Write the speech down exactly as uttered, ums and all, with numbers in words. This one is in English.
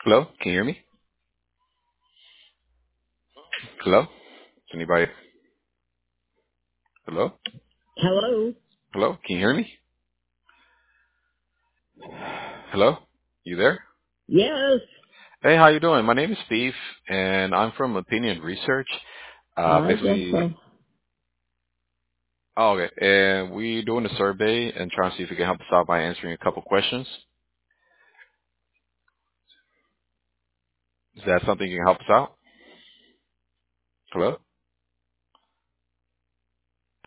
Hello? Can you hear me? Hello? Is anybody? Hello? Hello? Hello? Can you hear me? Hello? You there? Yes, Hey, how you doing? My name is Steve, and I'm from Opinion Research. Uh, I guess basically, so. oh, okay. And we doing a survey and trying to see if you can help us out by answering a couple questions. Is that something you can help us out? Hello?